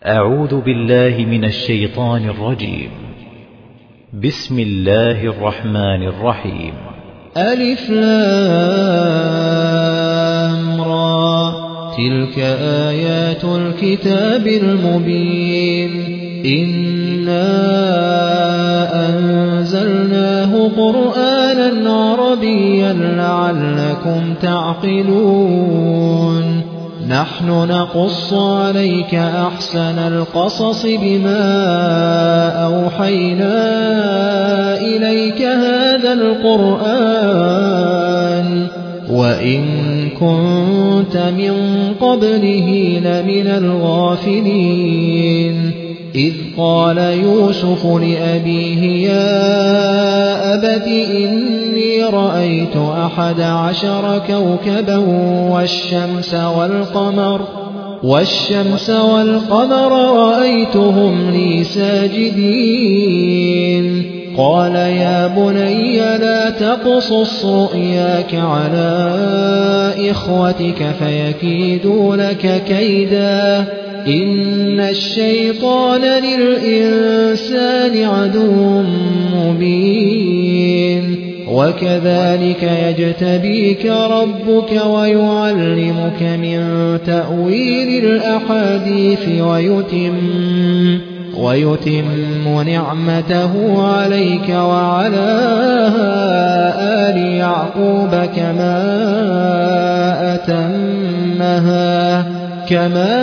أعوذ بالله من الشيطان الرجيم. بسم الله الرحمن الرحيم. ألف لام را، تلك آيات الكتاب المبين. إنا أنزلناه قرآنا عربيا لعلكم تعقلون. نحن نقص عليك أحسن القصص بما أوحينا إليك هذا القرآن وإن كنت من قبله لمن الغافلين. إذ قال يوسف لأبيه يا أبت إني رأيت 11 كوكبا والشمس والقمر رأيتهم لي ساجدين. قال يا بني لا تقصص رؤياك على إخوتك فيكيدوا لك كيدا إن الشيطان للإنسان عدو مبين. وكذلك يجتبيك ربك ويعلمك من تأويل الأحاديث ويتم نعمته عليك وعلى آل يعقوب كما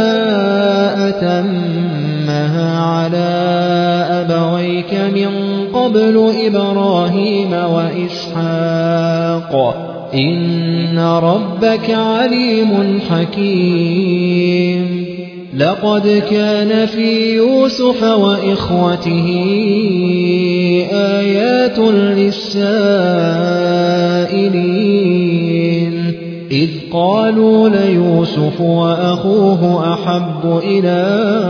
أتمها على أبويك من قبل إبراهيم وإسحاق إن ربك عليم حكيم. لقد كان في يوسف وإخوته آيات للسائلين إذ قالوا ليوسف وأخوه أحب إلى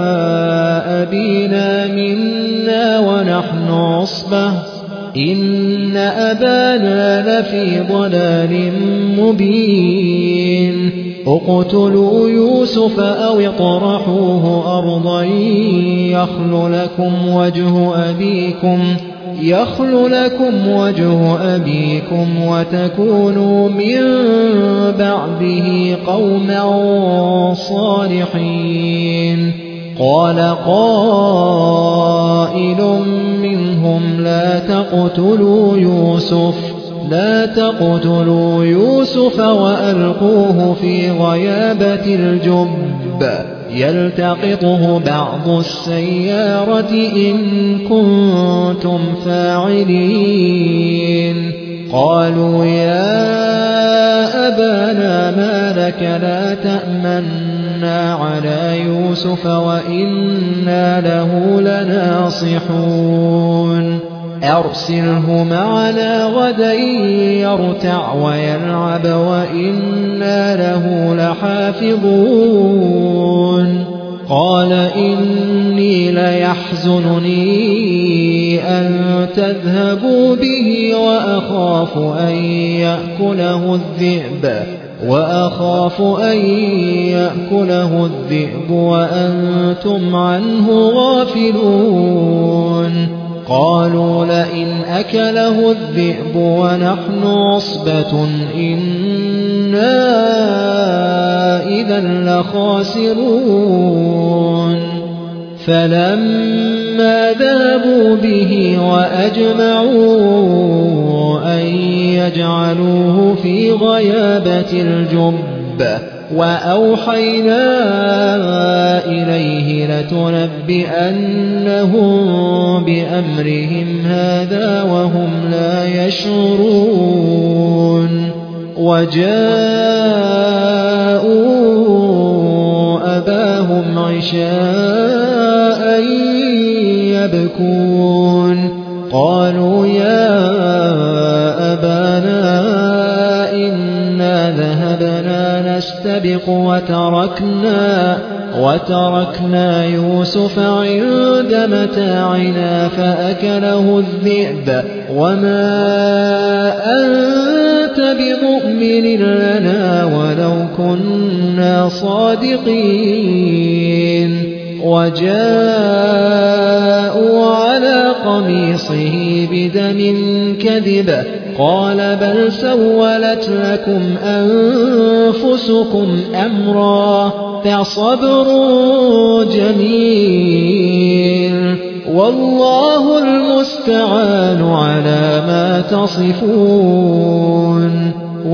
أبينا منا ونحن عصبة إن أبانا لفي ضلال مبين. اقتلوا يوسف أو اطرحوه أرضا يخل لكم وجه أبيكم وتكونوا من بعده قوما صالحين. قال قائل منهم لا تقتلوا يوسف وألقوه في غيابة الجب يلتقطه بعض السيارة إن كنتم فاعلين. قالوا يا أبانا ما لك لا تأمنا على يوسف وإنا له لناصحون. أرسله معنا غدا يرتع ويلعب وإنا له لحافظون. قال إني ليحزنني أن تذهبوا به وأخاف أن يأكله الذئب وأنتم عنه غافلون. قالوا لئن أكله الذئب ونحن عصبة إنا إذا لخاسرون. فلما ذهبوا به وأجمعوا أن يجعلوه في غيابة الجب وأوحينا إليه لتنبئنهم بأمرهم هذا وهم لا يشعرون. وجاءوا أباهم عشاء يبكون. قالوا يا أبانا إنا ذهبنا نستبق وتركنا يوسف عند متاعنا فأكله الذئب وما أنت بمؤمن لنا ولو كنا صادقين. وجاءوا على قميصه بدم كذب قال بل سولت لكم أنفسكم أمرا فصبر جميل والله المستعان على ما تصفون.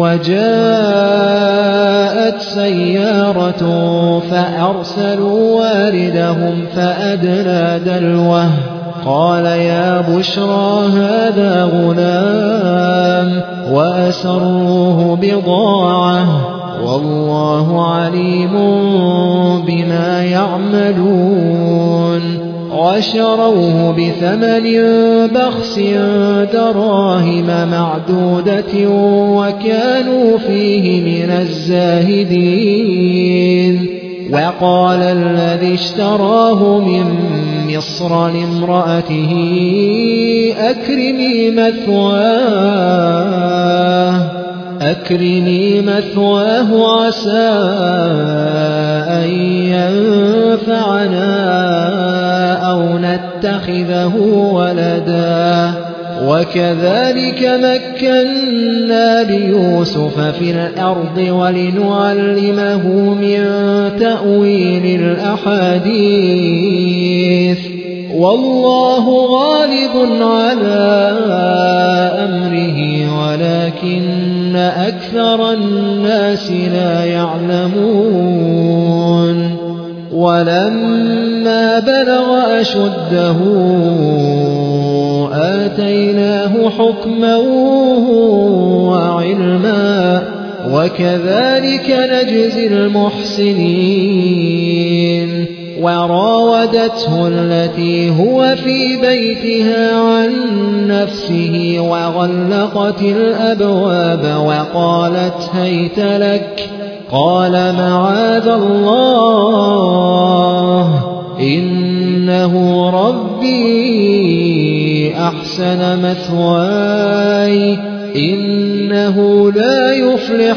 وجاءت سيارة فأرسلوا واردهم فأدلى دلوه قال يا بشرى هذا غلام وأسروه بضاعة والله عليم بما يعملون. وشروه بثمن بخس دراهم معدودة وكانوا فيه من الزاهدين. وقال الذي اشتراه من مصر لامرأته أكرمي مثواه عسى أن ينفعنا أو نتخذه ولدا. وكذلك مكنا ليوسف في الأرض ولنعلمه من تأويل الأحاديث والله غالب على أمره ولكن أكثر الناس لا يعلمون. ولما بلغ أشده آتيناه حكما وعلما وكذلك نجزي المحسنين. وراودته التي هو في بيتها عن نفسه وغلقت الأبواب وقالت هيت لك قال معاذ الله إنه ربي أحسن مثواي إنه لا يفلح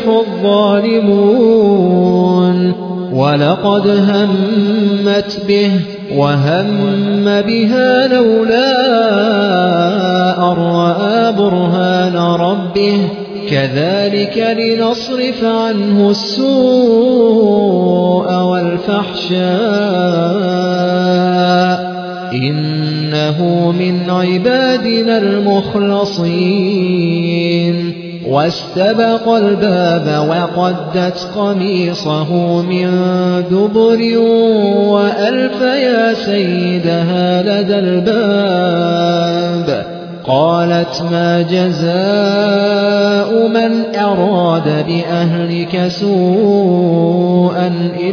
الظالمون. ولقد همت به وهم بها لولا أن رأى برهان ربه كذلك لنصرف عنه السوء والفحشاء إنه من عبادنا المخلصين. واستبق الباب وقدت قميصه من دبر وألف يا سيدها لدى الباب. قالت ما جزاء من أراد بأهلك سوءا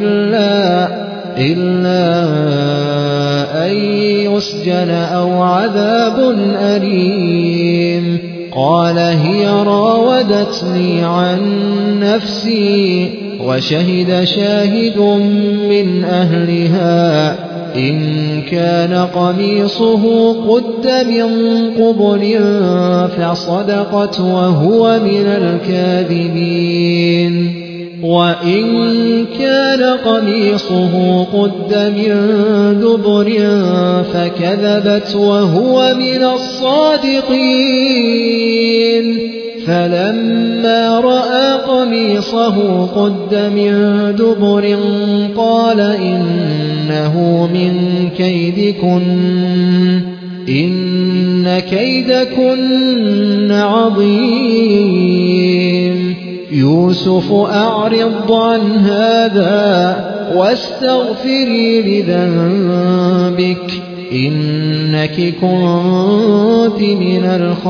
إلا أن يسجن أو عذاب أليم. قال هي راودتني عن نفسي وشهد شاهد من أهلها إن كان قميصه قد من قبل فصدقت وهو من الكاذبين. وإن كان قميصه قد من دبر فكذبت وهو من الصادقين. فلما رأى قميصه قد من دبر قال إنه من كيدكن إن كيدكن عظيم. يوسف أعرض عن هذا واستغفري لذنبك إنك كنت من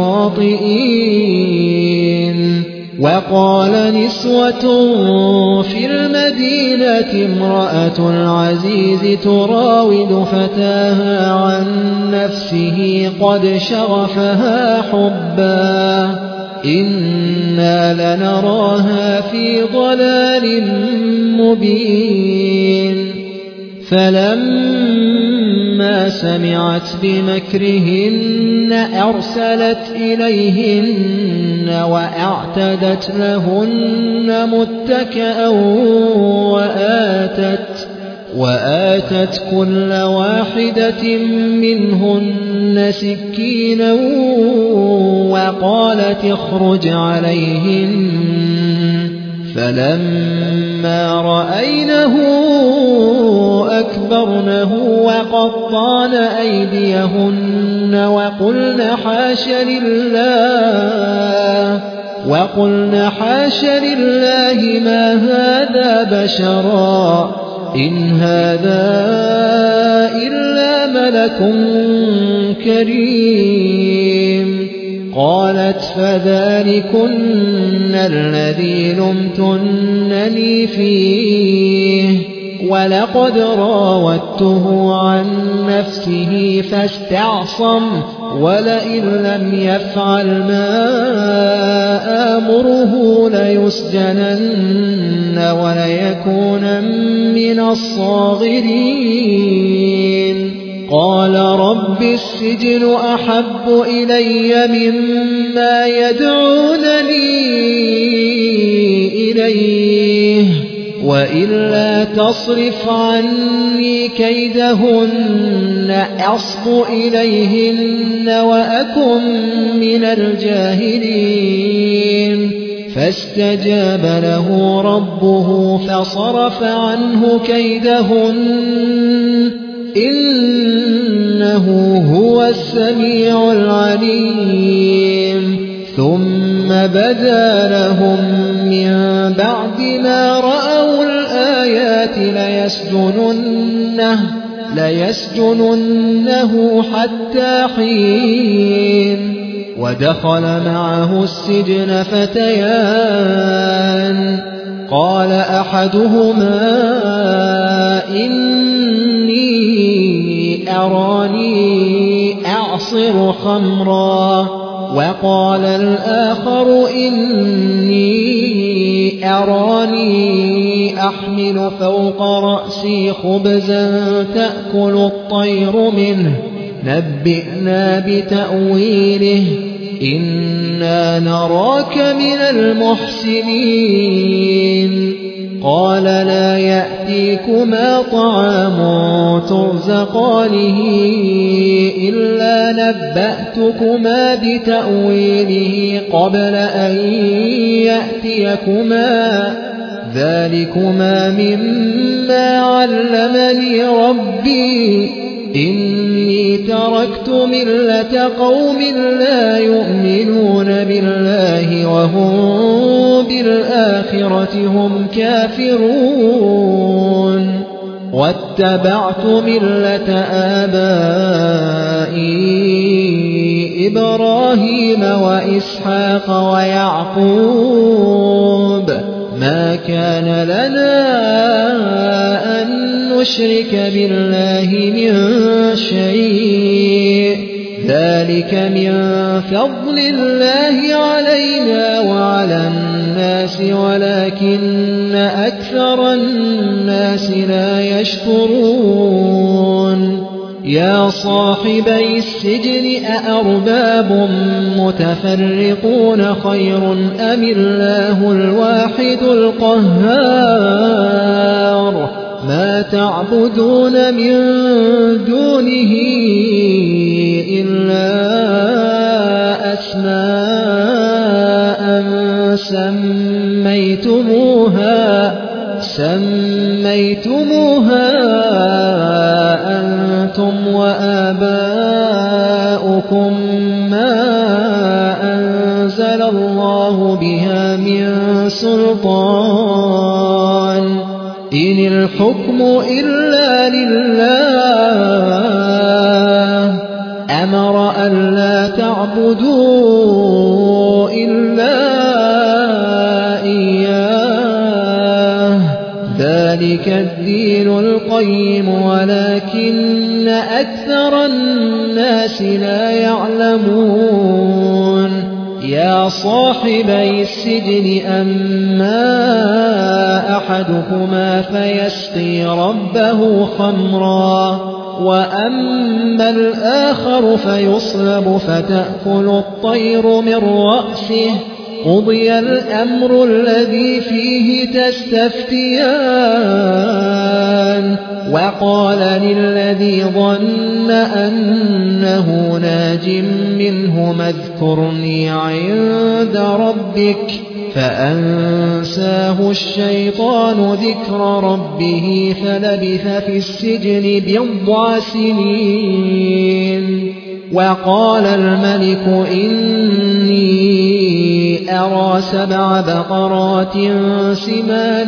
الخاطئين. وقال نسوة في المدينة امرأة العزيز تراود فتاها عن نفسه قد شغفها حبا إنا لنراها في ضلال مبين. فلما سمعت بمكرهن أرسلت إليهن وأعتدت لهن متكئا وآتت كل واحدة منهن سكينا وقالت اخرج عليهن فلما رأينه أكبرنه وقطعن أيديهن وقلن حاش لله ما هذا بشرا إن هذا إلا ملك كريم قالت فذلكن الذي لمتنني فيه ولقد راودته عن نفسه فاستعصم ولئن لم يفعل ما آمره ليسجنن وليكون من الصاغرين قال رب السجن أحب إلي مما يدعونني إليه وإلا تصرف عني كيدهن أصب إليهن وأكن من الجاهلين فاستجاب له ربه فصرف عنه كيدهن إنه هو السميع العليم ثم بدا لهم من بعد ما رأوا الآيات ليسجننه حتى حين ودخل معه السجن فتيان قال أحدهما إني أراني أعصر خمرا وقال الآخر إني أراني أحمل فوق رأسي خبزا تأكل الطير منه نبئنا بتأويله إنا نراك من المحسنين قال لا يأتيكما طعام ترزقانه إلا نبأتكما بتأويله قبل أن يأتيكما ذلكما مما علمني ربي إني تركت ملة قوم لا يؤمنون بالله وهم بالآخرة هم كافرون واتبعت ملة آبائي إبراهيم وإسحاق ويعقوب ما كان لنا أن نشرك بالله من شيء ذلك من فضل الله علينا وعلى الناس ولكن أكثر الناس لا يشكرون يا صاحبي السجن أأرباب متفرقون خير أم الله الواحد القهار ما تعبدون من دونه إلا أسماء سميتموها أنتم وآباؤكم ما أنزل الله بها من سلطان إن الحكم إلا لله أمر ألا تعبدوا إلا إياه ذلك الدين القيم ولكن أكثر الناس لا يعلمون يا صاحبي السجن أما أحدكما فيسقي ربه خمرا وأما الآخر فيصلب فتأكل الطير من رأسه قضي الأمر الذي فيه تستفتيان وقال للذي ظن أنه ناج منه اذكرني عند ربك فأنساه الشيطان ذكر ربه فلبث في السجن 10 سنين. وقال الملك إني أرى 7 بقرات سمان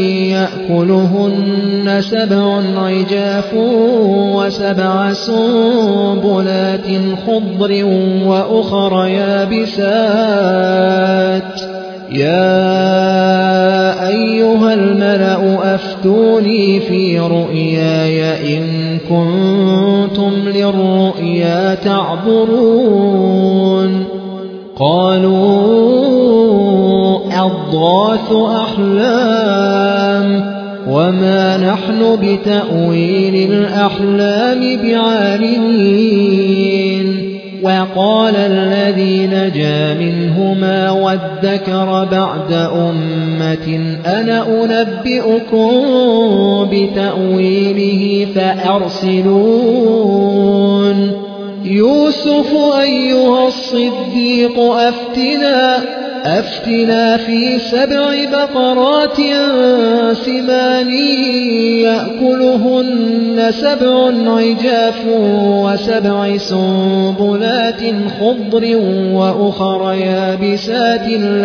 يأكلهن 7 عجاف و7 سنبلات خضر وأخر يابسات يا أيها الملأ أفتوني في رؤياي إن كنتم للرؤيا تعبرون. قالوا أضغاث أحلام وما نحن بتأويل الأحلام بعالمين. وقال الذي نجا منهما وادكر بعد أمة أنا أنبئكم بتأويله فأرسلون. يوسف أيها الصديق أفتنا في 7 بقرات سمان يأكلهن 7 عجاف و7 سنبلات خضر وأخر يابسات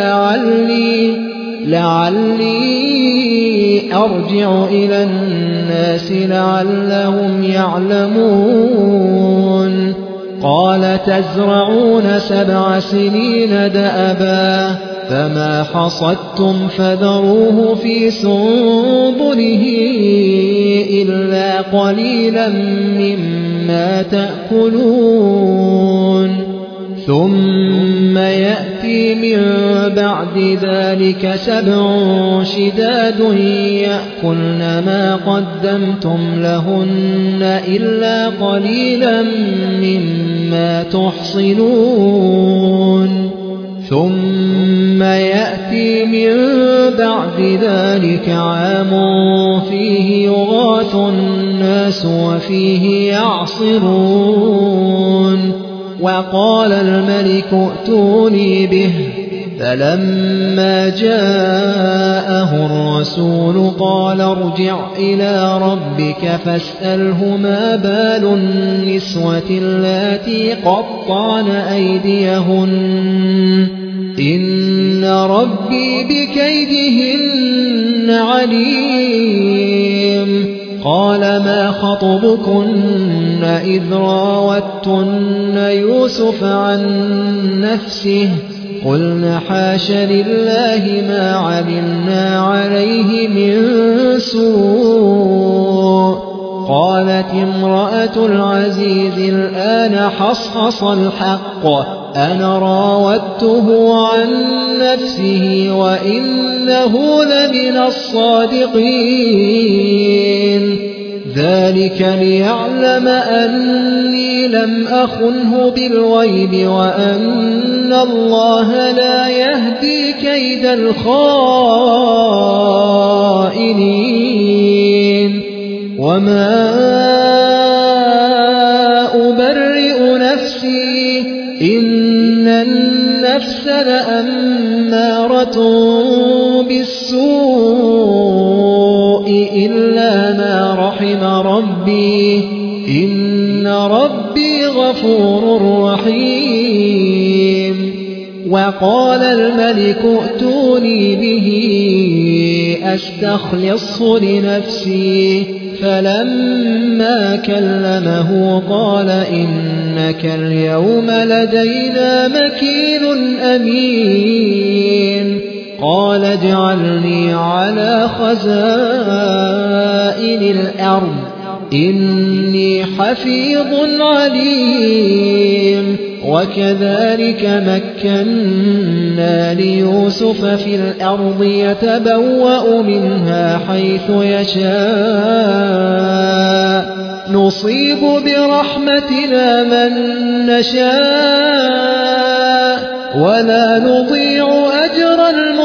لعلي أرجع إلى الناس لعلهم يعلمون. قال تزرعون 7 سنين دأبا فما حصدتم فذروه في سنبله إلا قليلا مما تأكلون. ثم يأتي من بعد ذلك 7 شداد يأكلن ما قدمتم لهن إلا قليلا مما تحصنون. ثم يأتي من بعد ذلك عام فيه يغاث الناس وفيه يعصرون. وقال الملك ائتوني به فلما جاءه الرسول قال ارجع إلى ربك فاسأله ما بال النسوة اللاتي قطعن أيديهن إن ربي بكيدهن عليم. قال ما خطبكن إذ راوتن يوسف عن نفسه قلنا حاش لله ما علمنا عليه من سوء. قالت امرأة العزيز الآن حصحص الحق أنا راودته عن نفسه وإنه لمن الصادقين. ذلك ليعلم أني لم أخنه بالغيب وأن الله لا يهدي كيد الخائنين. وما أبرئ نفسي إن النفس لأمارة بالسوء إلا ما رحم ربي إن ربي غفور رحيم. وقال الملك ائتوني به أستخلصه لنفسي فلما كلمه قال إنك اليوم لدينا مكين أمين. قال اجعلني على خزائن الأرض إني حفيظ عليم. وكذلك مكنا ليوسف في الأرض يتبوأ منها حيث يشاء نصيب برحمتنا من نشاء ولا نضيع أجر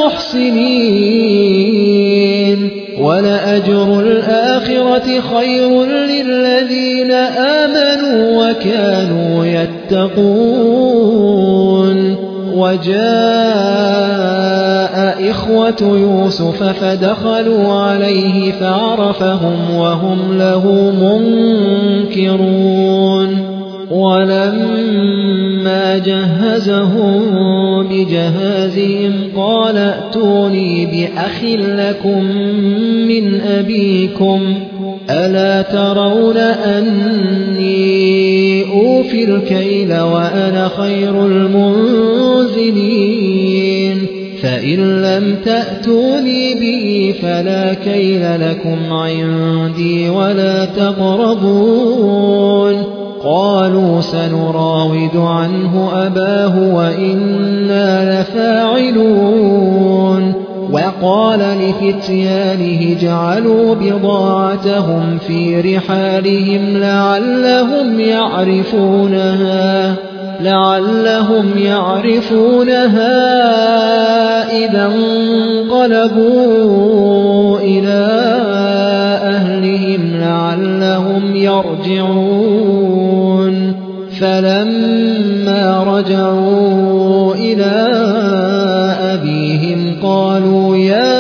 المحسنين ولأجر الآخرة خير للذين آمنوا وكانوا يتقون وجاء إخوة يوسف فدخلوا عليه فعرفهم وهم له منكرون ولما جهزهم بجهازهم قال ائتوني بأخ لكم من أبيكم ألا ترون أني أوفي الكيل وأنا خير المنزلين فإن لم تأتوني به فلا كيل لكم عندي ولا تقربون قالوا سنراود عنه أباه وإنا لفاعلون وقال لفتيانه جعلوا بضاعتهم في رحالهم لعلهم يعرفونها إذا انقلبوا إلى أهلهم لعلهم يرجعون فلما رجعوا إلى أبيهم قالوا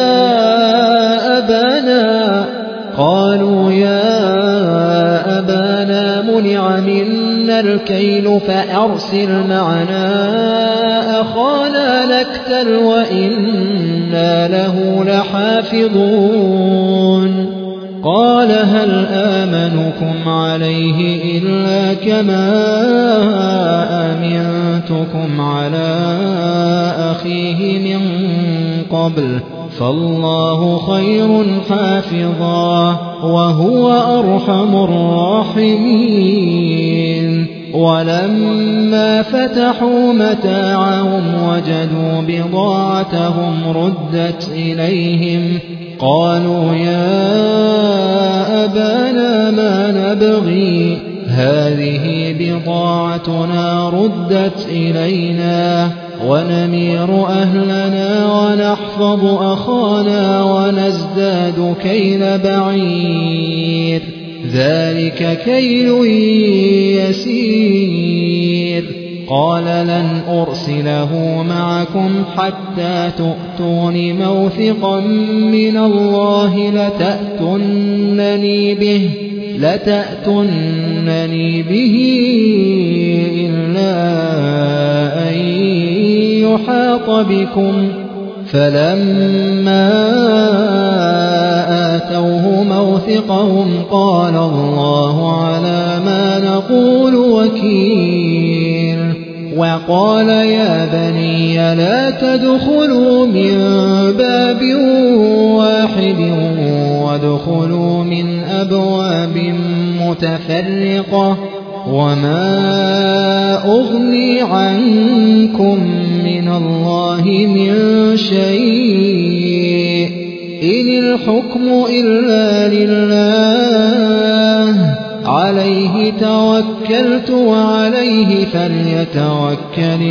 يا أبانا منع منا الكيل فأرسل معنا أخانا نكتل وإنا له لحافظون قال هل آمنكم عليه إلا كما أمنتكم على أخيه من قبل فالله خير حافظا وهو أرحم الراحمين ولما فتحوا متاعهم وجدوا بضاعتهم ردت إليهم قالوا يا أبانا ما نبغي هذه بضاعتنا ردت إلينا ونمير أهلنا ونحفظ أخانا ونزداد كيل بعير ذلك كيل يسير قال لن أرسله معكم حتى تؤتون موثقا من الله لتأتونني به إلا أن يحاط بكم فلما آتوه موثقهم قال الله على ما نقول وكيل وقال يا بني لا تدخلوا من باب واحد وادخلوا من أبواب متفرقة وما أغني عنكم من الله من شيء إن الحكم إلا لله عليه توكلت وعليه فليتوكل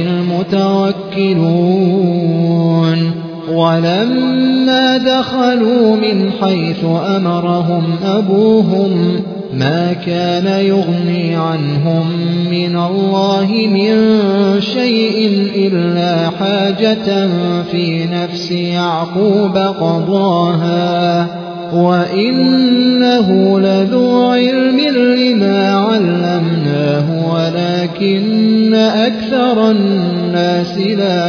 المتوكلون ولما دخلوا من حيث أمرهم أبوهم ما كان يغني عنهم من الله من شيء إلا حاجة في نفس يعقوب قضاها وإنه لذو علم لما علمناه ولكن أكثر الناس لا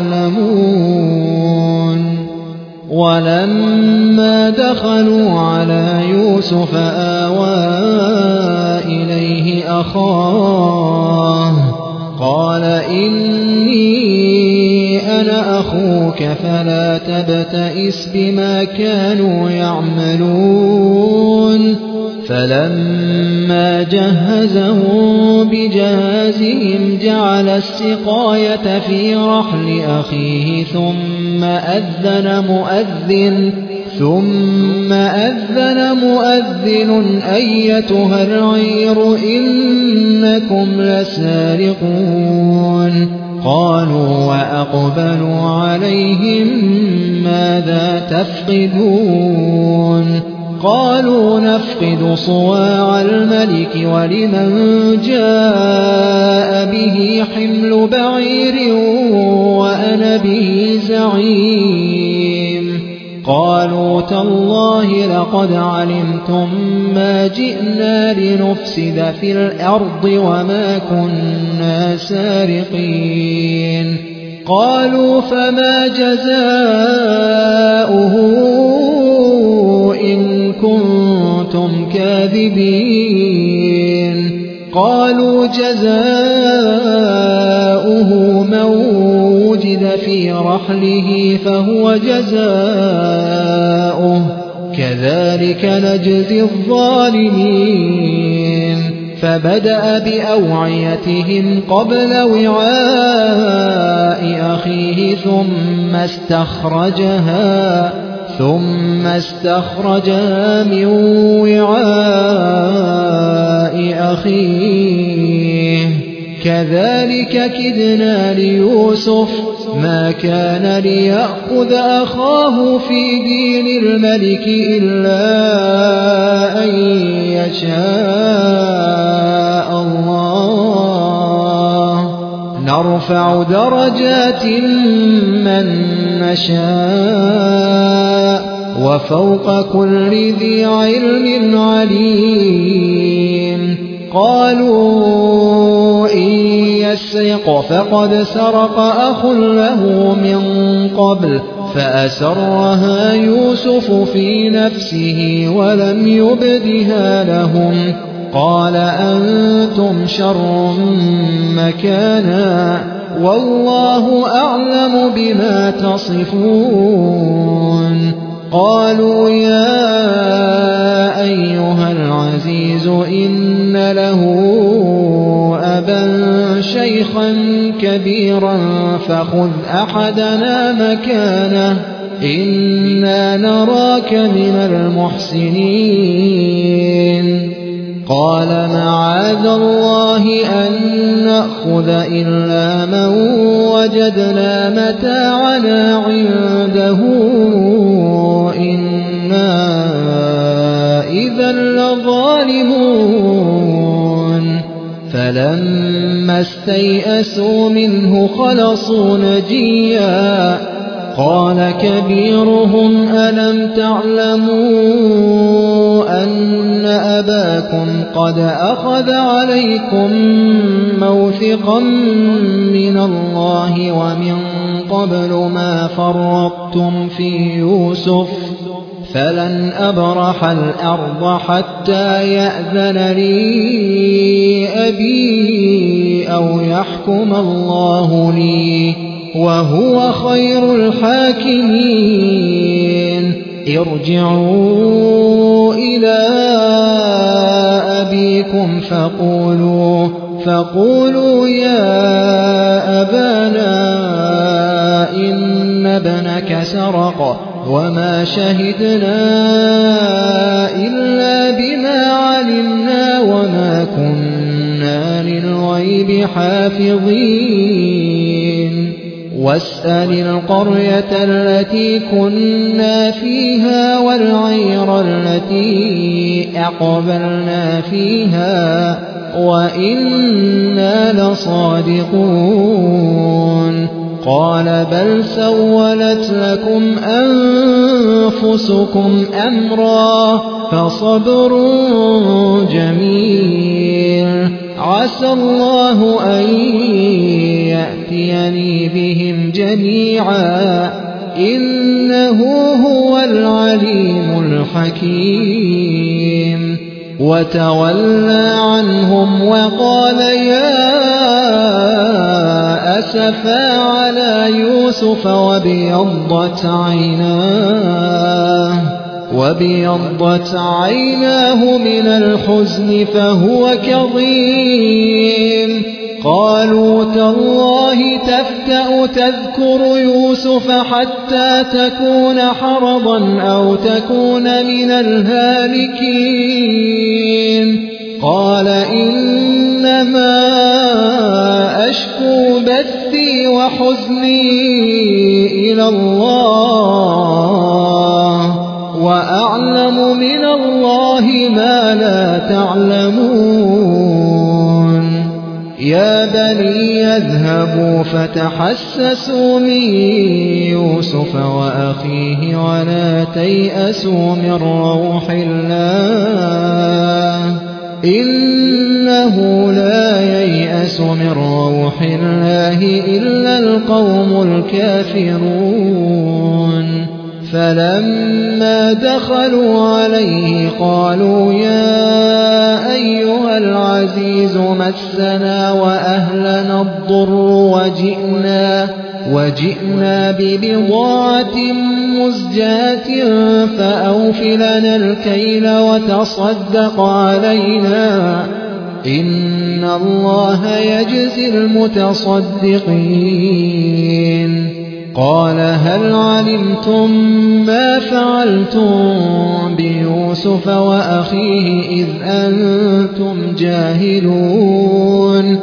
يعلمون ولما دخلوا على يوسف آوى إليه أخاه قال إني أنا أخوك فلا تبتئس بما كانوا يعملون فلما جهزهم بجهازهم جعل السقاية في رحل أخيه ثم أذن مؤذن ثم أذن مؤذن أيتها العير إنكم لسارقون قالوا وأقبلوا عليهم ماذا تفقدون قالوا نفقد صواع الملك ولمن جاء به حمل بعير وأنا به زعيم قالوا تالله لقد علمتم ما جئنا لنفسد في الأرض وما كنا سارقين قالوا فما جزاؤه إن كنتم كاذبين قالوا جزاؤه من وجد في رحله فهو جزاؤه كذلك نجزي الظالمين فبدأ بأوعيتهم قبل وعاء أخيه ثم استخرجها من وعاء أخيه كذلك كدنا ليوسف ما كان ليأخذ أخاه في دين الملك إلا أن يشاء الله نرفع درجات من نشاء وفوق كل ذي علم عليم قالوا إن يسرق فقد سرق أخ له من قبل فأسرها يوسف في نفسه ولم يبدها لهم قال أنتم شر مكانا والله أعلم بما تصفون قالوا يا أيها العزيز إن له أبا شيخا كبيرا فخذ أحدنا مكانه إنا نراك من المحسنين قال معاذ الله أن نأخذ إلا من وجدنا متاعنا عنده إنا إذا لظالمون فلما استيئسوا منه خلصوا نجيا قال كبيرهم ألم تعلموا أن أباكم قد أخذ عليكم موثقا من الله ومن قبل ما فرطتم في يوسف فلن أبرح الأرض حتى يأذن لي أبي أو يحكم الله لي وهو خير الحاكمين ارجعوا إلى أبيكم فقولوا يا أبانا إن ابنك سرق وما شهدنا إلا بما علمنا وما كنا للغيب حافظين واسأل القرية التي كنا فيها والعير التي أقبلنا فيها وإنا لصادقون قال بل سولت لكم أنفسكم أمرا فصبر جميل عسى الله أن يأتيني بهم جميعا إنه هو العليم الحكيم وتولى عنهم وقال يا أسفا على يوسف وابيضت عيناه من الحزن فهو كظيم قالوا تالله تفتأ تذكر يوسف حتى تكون حرضا أو تكون من الهالكين قال إنما أشكو بثي وحزني إلى الله وأعلم من الله ما لا تعلمون يا بني اذهبوا فتحسسوا من يوسف وأخيه ولا تيأسوا من روح الله إنه لا ييأس من روح الله إلا القوم الكافرون فلما دخلوا عليه قالوا يا أيها العزيز مسنا وأهلنا الضر وجئنا ببضاعة مزجاة فأوفلنا الكيل وتصدق علينا إن الله يجزي المتصدقين قال هل علمتم ما فعلتم بيوسف وأخيه إذ أنتم جاهلون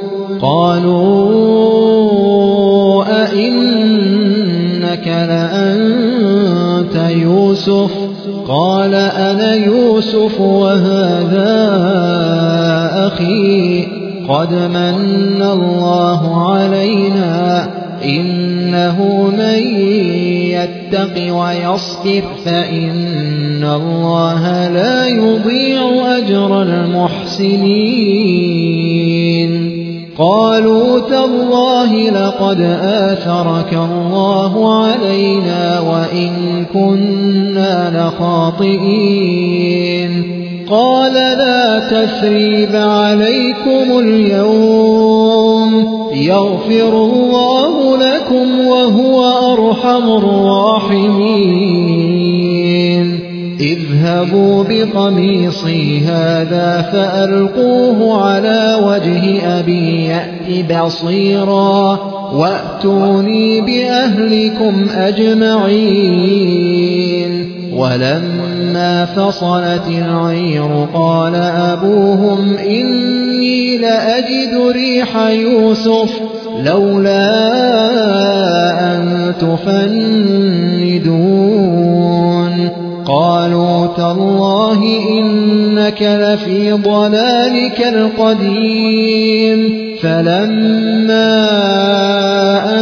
قالوا أئنك لأنت يوسف قال أنا يوسف وهذا أخي قد من الله علينا إنه من يتق ويصبر فإن الله لا يضيع أجر المحسنين قالوا تالله لقد آثرك الله علينا وإن كنا لخاطئين قال لا تثريب عليكم اليوم يغفر الله لكم وهو أرحم الراحمين اذهبوا بقميصي هذا فألقوه على وجه أبي يأت بصيرا وأتوني بأهلكم أجمعين ولما فصلت العير قال أبوهم إني لأجد ريح يوسف لولا أن تفندون قالوا تالله إنك لفي ضلالك القديم فلما أن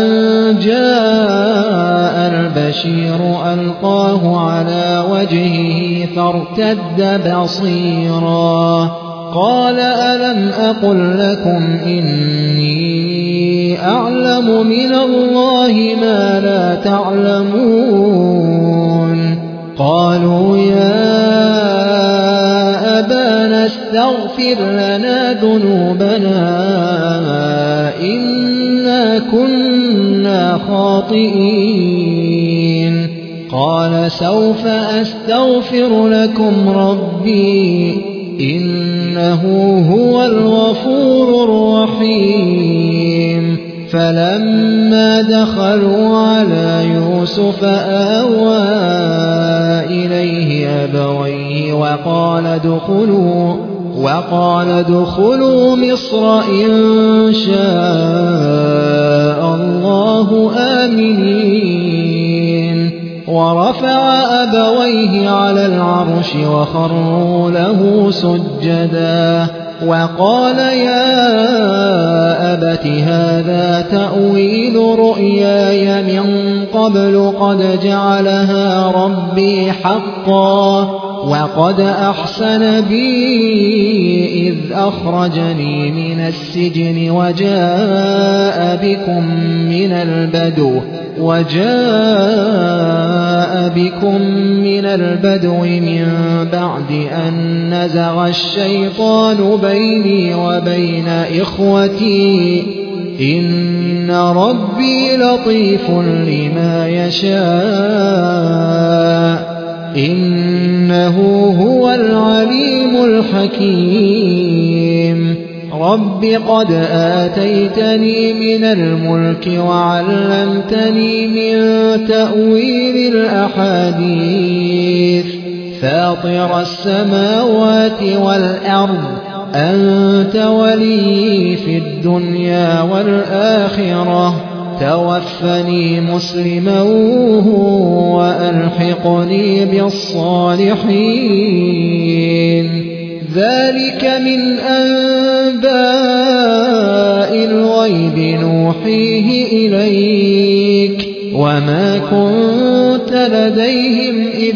جاء البشير ألقاه على وجهه فارتد بصيرا قال ألم أقل لكم إني أعلم من الله ما لا تعلمون قالوا يا أبانا استغفر لنا ذنوبنا إنا كنا خاطئين قال سوف أستغفر لكم ربي إنه هو الغفور الرحيم فلما دخلوا على يوسف آوى إليه أبويه وقال ادخلوا مصر إن شاء الله آمنين ورفع أبويه على العرش وخروا له سجدا وقال يا أبت هذا تأويل رؤياي من قبل قد جعلها ربي حقا وقد أحسن بي إذ أخرجني من السجن وجاء بكم من البدو من بعد أن نزغ الشيطان بيني وبين إخوتي إن ربي لطيف لما يشاء إنه هو العليم الحكيم رب قد آتيتني من الملك وعلمتني من تأويل الأحاديث فاطر السماوات والأرض أنت ولي في الدنيا والآخرة توفني مسلما وألحقني بالصالحين ذلك من أنباء الغيب نوحيه إليك وما كنت لديهم إذ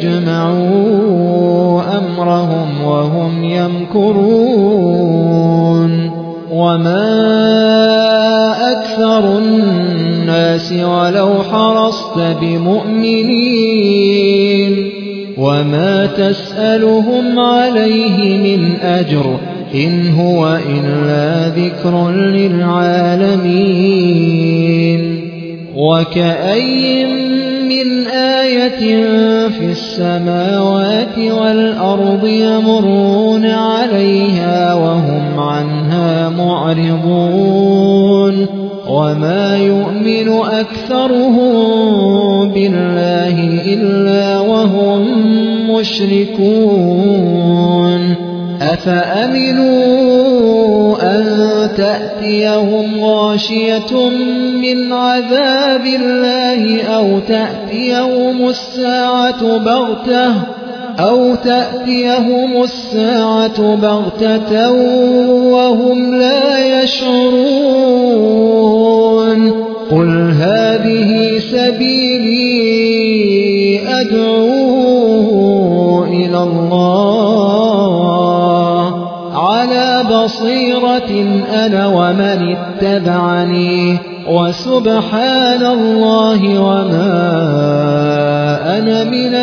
أجمعوا أمرهم وهم يمكرون وما أكثر الناس ولو حرصت بمؤمنين وما تسألهم عليه من أجر إن هو إلا ذكر للعالمين وكأي من آية في السماوات والأرض يمرون عليها وهم عنها معرضون وما يؤمن أكثرهم بالله إلا وهم مشركون أفأمنوا أن تأتيهم غاشية من عذاب الله أو تأتيهم الساعة بغتة وهم لا يشعرون قل هذه سبيلي أدعو إلى الله على بصيرة أنا ومن اتبعني وسبحان الله وما أنا من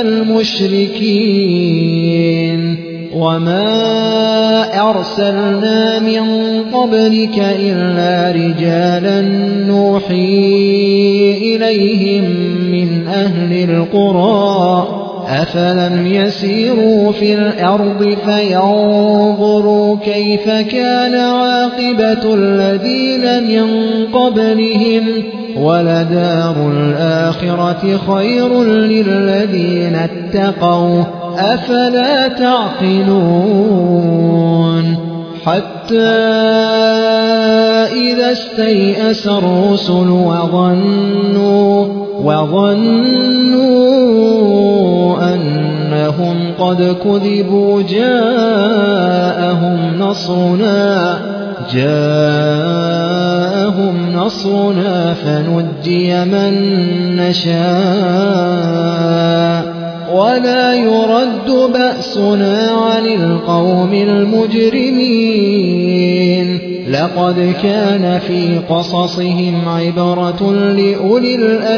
المشركين وما أرسلنا من قبلك إلا رجالا نوحي إليهم من أهل القرى أفلم يسيروا في الأرض فينظروا كيف كان عاقبة الذين من قبلهم ولدار الآخرة خير للذين اتقوا أفلا تعقلون حتى إذا استيأس الرسل وظنوا أنهم قد كذبوا جاءهم نصرنا فنجي من نشاء ولا يرد بأسنا عن القوم المجرمين لقد كان في قصصهم عبرة لأولي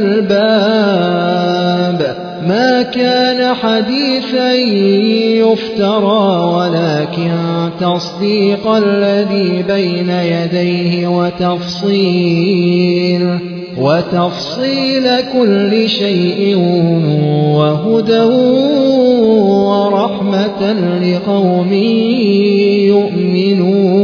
الألباب ما كان حديثا يفترى ولكن تصديق الذي بين يديه وتفصيل كل شيء وهدى ورحمة لقوم يؤمنون